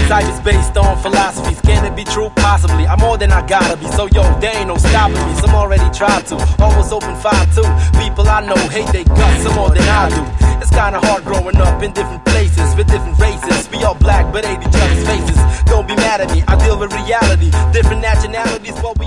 Life is based on philosophies. Can it be true? Possibly. I'm more than I gotta be. So yo, there ain't no stopping me. Some already tried to. Almost open 5-2. People I know hate they guts some more than I do. It's kinda hard growing up in different places with different races. We all black but hate each other's faces. Don't be mad at me. I deal with reality. Different nationalities.